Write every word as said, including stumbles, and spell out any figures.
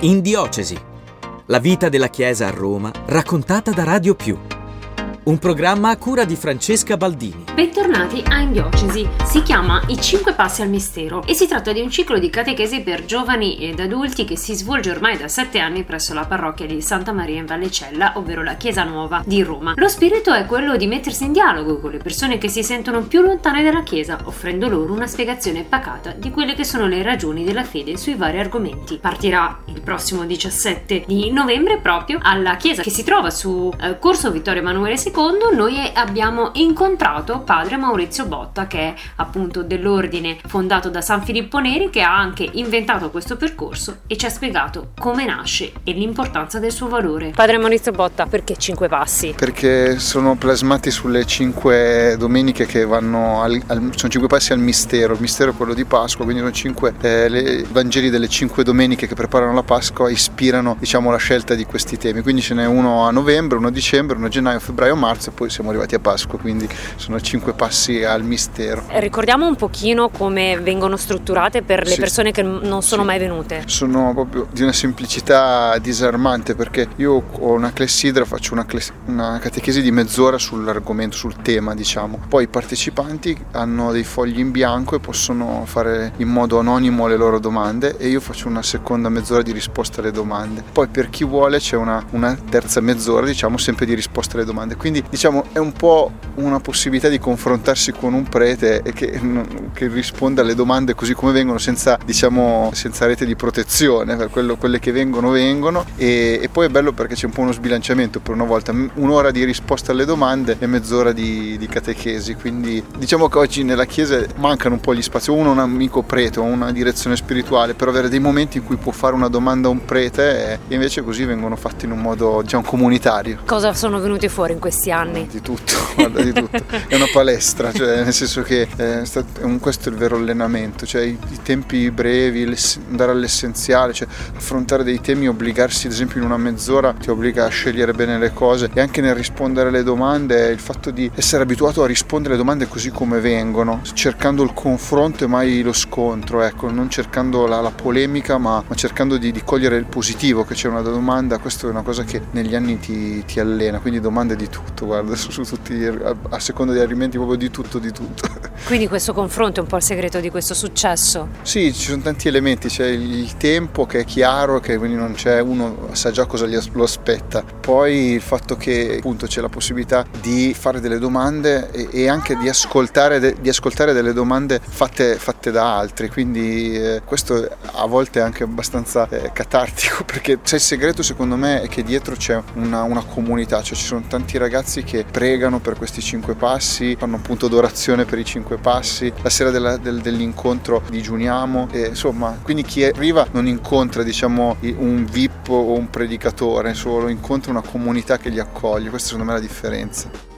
In Diocesi, la vita della Chiesa a Roma raccontata da Radio Più. Un programma a cura di Francesca Baldini. Bentornati a In Diocesi. Si chiama I Cinque Passi al Mistero e si tratta di un ciclo di catechesi per giovani ed adulti che si svolge ormai da sette anni presso la parrocchia di Santa Maria in Vallecella, ovvero la Chiesa Nuova di Roma. Lo spirito è quello di mettersi in dialogo con le persone che si sentono più lontane dalla Chiesa, offrendo loro una spiegazione pacata di quelle che sono le ragioni della fede sui vari argomenti. Partirà il prossimo diciassette di novembre proprio alla chiesa che si trova su eh, Corso Vittorio Emanuele secondo. Noi abbiamo incontrato padre Maurizio Botta, che è appunto dell'ordine fondato da San Filippo Neri, che ha anche inventato questo percorso e ci ha spiegato come nasce e l'importanza del suo valore. Padre Maurizio Botta, perché cinque passi? Perché sono plasmati sulle cinque domeniche che vanno al, al, sono cinque passi al mistero. Il mistero è quello di Pasqua, quindi sono cinque eh, le Vangeli delle cinque domeniche che preparano la Pasqua ispirano, diciamo, la scelta di questi temi. Quindi ce n'è uno a novembre, uno a dicembre, uno a gennaio, febbraio, marzo e poi siamo arrivati a Pasqua, quindi sono cinque passi al mistero. Ricordiamo un pochino come vengono strutturate per le sì. persone che non sono sì. mai venute. Sono proprio di una semplicità disarmante, perché io ho una clessidra, faccio una, cles- una catechesi di mezz'ora sull'argomento, sul tema, diciamo. Poi i partecipanti hanno dei fogli in bianco e possono fare in modo anonimo le loro domande e io faccio una seconda mezz'ora di risposta alle domande. Poi per chi vuole c'è una, una terza mezz'ora, diciamo, sempre di risposta alle domande. Quindi diciamo è un po' una possibilità di confrontarsi con un prete e che, che risponda alle domande così come vengono, senza, diciamo, senza rete di protezione, per quello, quelle che vengono vengono e, e poi è bello perché c'è un po' uno sbilanciamento per una volta, un'ora di risposta alle domande e mezz'ora di, di catechesi. Quindi diciamo che oggi nella Chiesa mancano un po' gli spazi, uno è un amico prete o una direzione spirituale per avere dei momenti in cui può fare una domanda a un prete e invece così vengono fatti in un modo, diciamo, comunitario. Cosa sono venuti fuori in questi anni? Di tutto, guarda, di tutto. È una palestra, cioè nel senso che è stato, è un, questo è il vero allenamento, cioè i, i tempi brevi, andare all'essenziale, cioè affrontare dei temi, obbligarsi ad esempio in una mezz'ora ti obbliga a scegliere bene le cose e anche nel rispondere alle domande il fatto di essere abituato a rispondere alle domande così come vengono, cercando il confronto e mai lo scontro, ecco, non cercando la, la polemica ma, ma cercando di, di cogliere il positivo che c'è una domanda. Questo è una cosa che negli anni ti, ti allena, quindi domande di tutto, guarda, su, su tutti, a, a seconda degli argomenti proprio di tutto, di tutto. Quindi questo confronto è un po' il segreto di questo successo? Sì, ci sono tanti elementi, c'è il, il tempo che è chiaro, che quindi non c'è, uno sa già cosa gli, lo aspetta, poi il fatto che appunto c'è la possibilità di fare delle domande e, e anche di ascoltare, de, di ascoltare delle domande fatte, fatte da altri, quindi eh, questo a volte è anche abbastanza eh, catartico, perché c'è il segreto secondo me è che dietro c'è una, una comunità, cioè ci sono tanti ragazzi che pregano per questi cinque passi, fanno appunto d'adorazione per i cinque passi, la sera della, del, dell'incontro digiuniamo e, insomma, quindi chi arriva non incontra, diciamo, un V I P o un predicatore solo, incontra una comunità che li accoglie. Questa secondo me è la differenza.